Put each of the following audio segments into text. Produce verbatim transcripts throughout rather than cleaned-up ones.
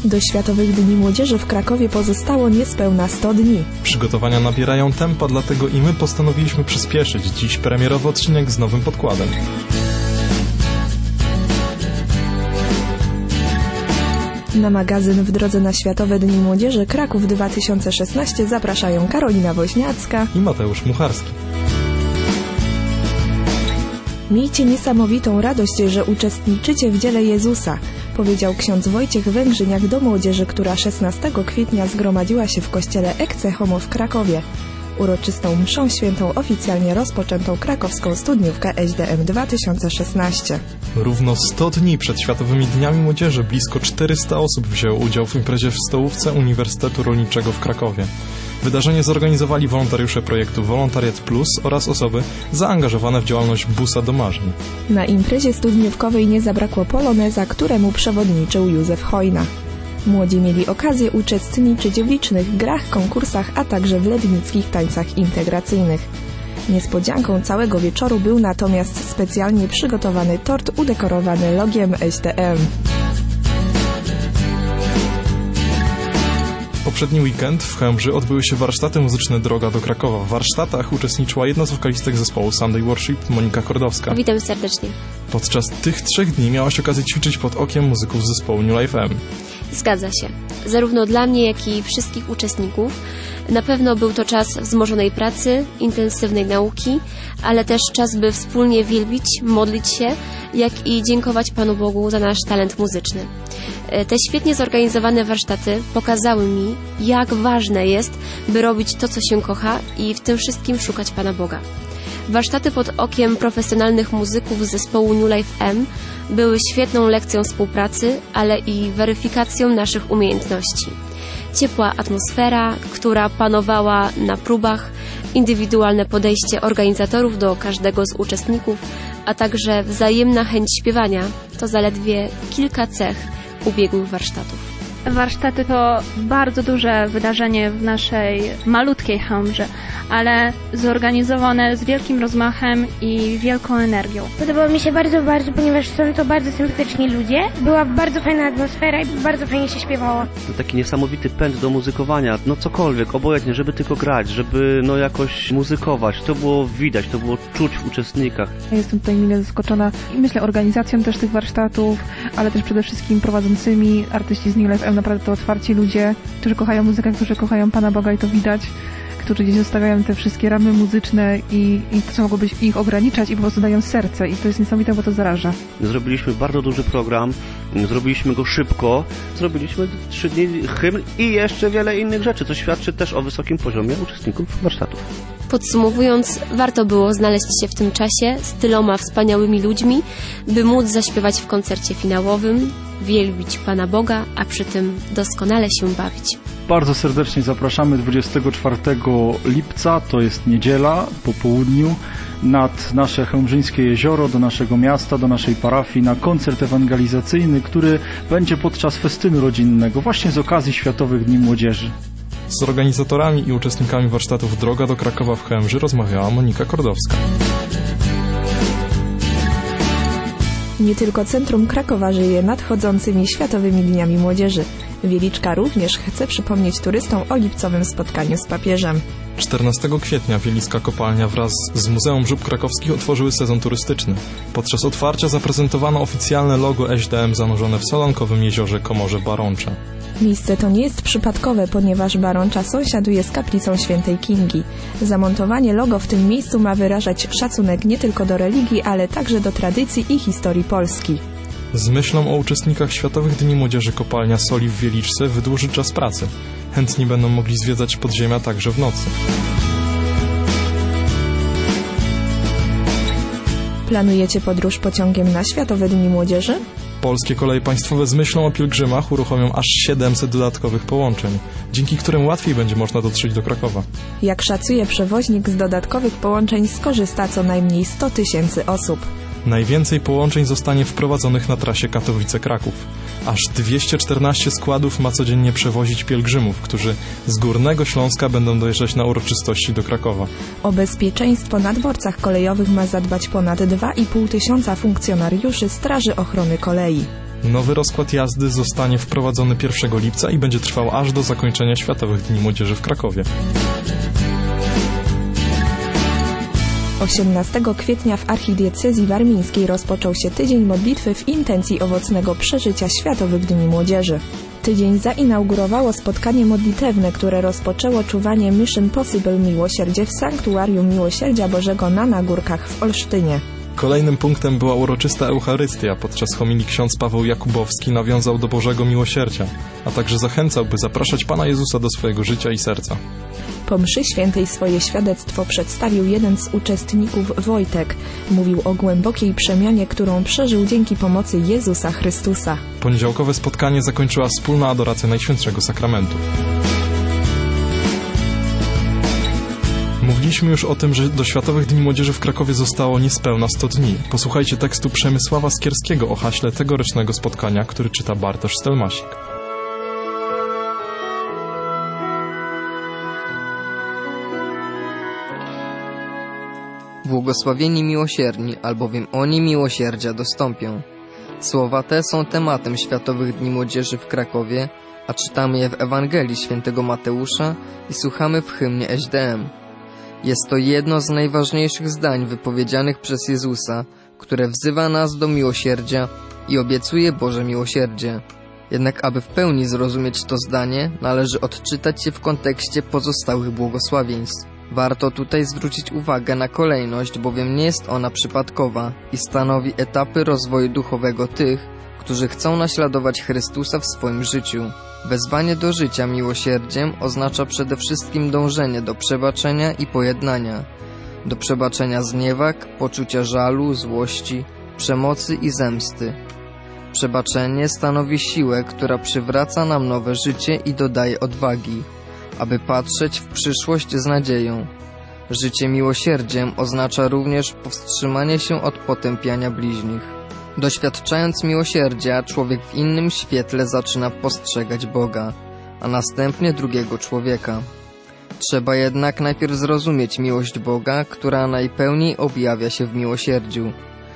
Do Światowych Dni Młodzieży w Krakowie pozostało niespełna sto dni. Przygotowania nabierają tempa, dlatego i my postanowiliśmy przyspieszyć. Dziś premierowy odcinek z nowym podkładem. Na magazyn W drodze na Światowe Dni Młodzieży Kraków dwa tysiące szesnaście zapraszają Karolina Woźniacka i Mateusz Mucharski. Miejcie niesamowitą radość, że uczestniczycie w dziele Jezusa, powiedział ksiądz Wojciech Węgrzyniak do młodzieży, która szesnastego kwietnia zgromadziła się w kościele Ecce Homo w Krakowie. Uroczystą mszą świętą oficjalnie rozpoczętą krakowską studniówkę S D M dwa tysiące szesnaście. Równo sto dni przed Światowymi Dniami Młodzieży blisko czterysta osób wzięło udział w imprezie w stołówce Uniwersytetu Rolniczego w Krakowie. Wydarzenie zorganizowali wolontariusze projektu Wolontariat Plus oraz osoby zaangażowane w działalność Busa do Marzeń. Na imprezie studniówkowej nie zabrakło poloneza, któremu przewodniczył Józef Hojna. Młodzi mieli okazję uczestniczyć w licznych grach, konkursach, a także w lednickich tańcach integracyjnych. Niespodzianką całego wieczoru był natomiast specjalnie przygotowany tort udekorowany logiem S D M. Poprzedni weekend w Chełmży odbyły się warsztaty muzyczne Droga do Krakowa. W warsztatach uczestniczyła jedna z wokalistek zespołu Sunday Worship, Monika Kordowska. Witam serdecznie. Podczas tych trzech dni miałaś okazję ćwiczyć pod okiem muzyków z zespołu New Life M. Zgadza się. Zarówno dla mnie, jak i wszystkich uczestników. Na pewno był to czas wzmożonej pracy, intensywnej nauki, ale też czas, by wspólnie wielbić, modlić się, jak i dziękować Panu Bogu za nasz talent muzyczny. Te świetnie zorganizowane warsztaty pokazały mi, jak ważne jest, by robić to, co się kocha i w tym wszystkim szukać Pana Boga. Warsztaty pod okiem profesjonalnych muzyków z zespołu New Life M były świetną lekcją współpracy, ale i weryfikacją naszych umiejętności. Ciepła atmosfera, która panowała na próbach, indywidualne podejście organizatorów do każdego z uczestników, a także wzajemna chęć śpiewania to zaledwie kilka cech ubiegłych warsztatów. Warsztaty to bardzo duże wydarzenie w naszej malutkiej Chełmży, ale zorganizowane z wielkim rozmachem i wielką energią. Podobało mi się bardzo, bardzo, ponieważ są to bardzo sympatyczni ludzie. Była bardzo fajna atmosfera i bardzo fajnie się śpiewało. To taki niesamowity pęd do muzykowania, no cokolwiek, obojętnie, żeby tylko grać, żeby no jakoś muzykować. To było widać, to było czuć w uczestnikach. Jestem tutaj mile zaskoczona i myślę organizacją też tych warsztatów, ale też przede wszystkim prowadzącymi artyści z New Life M, naprawdę to otwarci ludzie, którzy kochają muzykę, którzy kochają Pana Boga i to widać, którzy gdzieś zostawiają te wszystkie ramy muzyczne i, i to, co mogłoby ich ograniczać i po prostu dają serce i to jest niesamowite, bo to zaraża. Zrobiliśmy bardzo duży program, zrobiliśmy go szybko, zrobiliśmy trzy dni hymn i jeszcze wiele innych rzeczy, co świadczy też o wysokim poziomie uczestników warsztatów. Podsumowując, warto było znaleźć się w tym czasie z tyloma wspaniałymi ludźmi, by móc zaśpiewać w koncercie finałowym, wielbić Pana Boga, a przy tym doskonale się bawić. Bardzo serdecznie zapraszamy dwudziestego czwartego lipca, to jest niedziela po południu, nad nasze chełmżyńskie jezioro, do naszego miasta, do naszej parafii na koncert ewangelizacyjny, który będzie podczas festynu rodzinnego, właśnie z okazji Światowych Dni Młodzieży. Z organizatorami i uczestnikami warsztatów Droga do Krakowa w Chełmży rozmawiała Monika Kordowska. Nie tylko centrum Krakowa żyje nadchodzącymi Światowymi Dniami Młodzieży. Wieliczka również chce przypomnieć turystom o lipcowym spotkaniu z papieżem. czternastego kwietnia Wieliska Kopalnia wraz z Muzeum Żub Krakowskich otworzyły sezon turystyczny. Podczas otwarcia zaprezentowano oficjalne logo S D M zanurzone w Solonkowym jeziorze Komorze Baroncza. Miejsce to nie jest przypadkowe, ponieważ Baroncza sąsiaduje z kaplicą Świętej Kingi. Zamontowanie logo w tym miejscu ma wyrażać szacunek nie tylko do religii, ale także do tradycji i historii Polski. Z myślą o uczestnikach Światowych Dni Młodzieży kopalnia soli w Wieliczce wydłuży czas pracy. Chętni będą mogli zwiedzać podziemia także w nocy. Planujecie podróż pociągiem na Światowe Dni Młodzieży? Polskie Koleje Państwowe z myślą o pielgrzymach uruchomią aż siedemset dodatkowych połączeń, dzięki którym łatwiej będzie można dotrzeć do Krakowa. Jak szacuje przewoźnik, z dodatkowych połączeń skorzysta co najmniej sto tysięcy osób. Najwięcej połączeń zostanie wprowadzonych na trasie Katowice-Kraków. Aż dwieście czternaście składów ma codziennie przewozić pielgrzymów, którzy z Górnego Śląska będą dojeżdżać na uroczystości do Krakowa. O bezpieczeństwo na dworcach kolejowych ma zadbać ponad dwa i pół tysiąca funkcjonariuszy Straży Ochrony Kolei. Nowy rozkład jazdy zostanie wprowadzony pierwszego lipca i będzie trwał aż do zakończenia Światowych Dni Młodzieży w Krakowie. osiemnastego kwietnia w archidiecezji warmińskiej rozpoczął się tydzień modlitwy w intencji owocnego przeżycia Światowych Dni Młodzieży. Tydzień zainaugurowało spotkanie modlitewne, które rozpoczęło czuwanie Mission Possible Miłosierdzie w Sanktuarium Miłosierdzia Bożego na Nagórkach w Olsztynie. Kolejnym punktem była uroczysta Eucharystia. Podczas homilii ksiądz Paweł Jakubowski nawiązał do Bożego Miłosierdzia, a także zachęcał, by zapraszać Pana Jezusa do swojego życia i serca. Po mszy świętej swoje świadectwo przedstawił jeden z uczestników, Wojtek. Mówił o głębokiej przemianie, którą przeżył dzięki pomocy Jezusa Chrystusa. Poniedziałkowe spotkanie zakończyła wspólna adoracja Najświętszego Sakramentu. Mówiliśmy już o tym, że do Światowych Dni Młodzieży w Krakowie zostało niespełna sto dni. Posłuchajcie tekstu Przemysława Skierskiego o haśle tegorocznego spotkania, który czyta Bartosz Stelmasik. Błogosławieni miłosierni, albowiem oni miłosierdzia dostąpią. Słowa te są tematem Światowych Dni Młodzieży w Krakowie, a czytamy je w Ewangelii Świętego Mateusza i słuchamy w hymnie S D M. Jest to jedno z najważniejszych zdań wypowiedzianych przez Jezusa, które wzywa nas do miłosierdzia i obiecuje Boże miłosierdzie. Jednak aby w pełni zrozumieć to zdanie, należy odczytać je w kontekście pozostałych błogosławieństw. Warto tutaj zwrócić uwagę na kolejność, bowiem nie jest ona przypadkowa i stanowi etapy rozwoju duchowego tych, którzy chcą naśladować Chrystusa w swoim życiu. Wezwanie do życia miłosierdziem oznacza przede wszystkim dążenie do przebaczenia i pojednania, do przebaczenia zniewag, poczucia żalu, złości, przemocy i zemsty. Przebaczenie stanowi siłę, która przywraca nam nowe życie i dodaje odwagi, aby patrzeć w przyszłość z nadzieją. Życie miłosierdziem oznacza również powstrzymanie się od potępiania bliźnich. Doświadczając miłosierdzia, człowiek w innym świetle zaczyna postrzegać Boga, a następnie drugiego człowieka. Trzeba jednak najpierw zrozumieć miłość Boga, która najpełniej objawia się w miłosierdziu.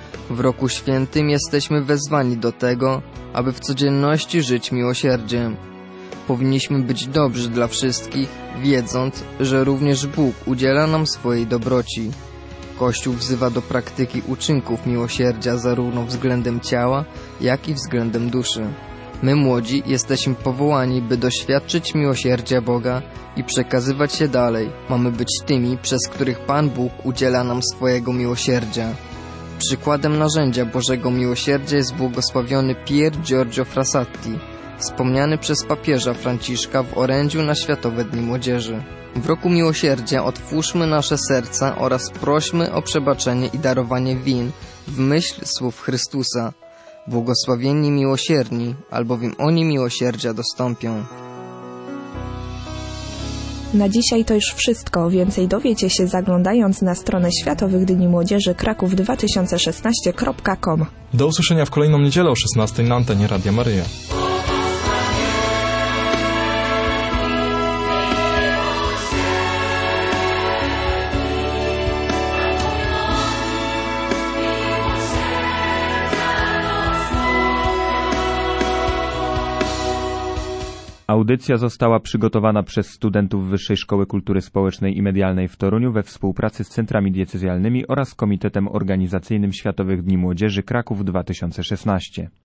W roku świętym jesteśmy wezwani do tego, aby w codzienności żyć miłosierdziem. Powinniśmy być dobrzy dla wszystkich, wiedząc, że również Bóg udziela nam swojej dobroci. Kościół wzywa do praktyki uczynków miłosierdzia zarówno względem ciała, jak i względem duszy. My młodzi jesteśmy powołani, by doświadczyć miłosierdzia Boga i przekazywać się dalej. Mamy być tymi, przez których Pan Bóg udziela nam swojego miłosierdzia. Przykładem narzędzia Bożego miłosierdzia jest błogosławiony Pier Giorgio Frassati, wspomniany przez papieża Franciszka w orędziu na Światowe Dni Młodzieży. W roku miłosierdzia otwórzmy nasze serca oraz prośmy o przebaczenie i darowanie win w myśl słów Chrystusa. Błogosławieni miłosierni, albowiem oni miłosierdzia dostąpią. Na dzisiaj to już wszystko. Więcej dowiecie się zaglądając na stronę Światowych Dni Młodzieży kraków dwa tysiące szesnaście kropka com. Do usłyszenia w kolejną niedzielę o szesnastej na antenie Radia Maryja. Audycja została przygotowana przez studentów Wyższej Szkoły Kultury Społecznej i Medialnej w Toruniu we współpracy z centrami diecezjalnymi oraz Komitetem Organizacyjnym Światowych Dni Młodzieży Kraków dwa tysiące szesnaście.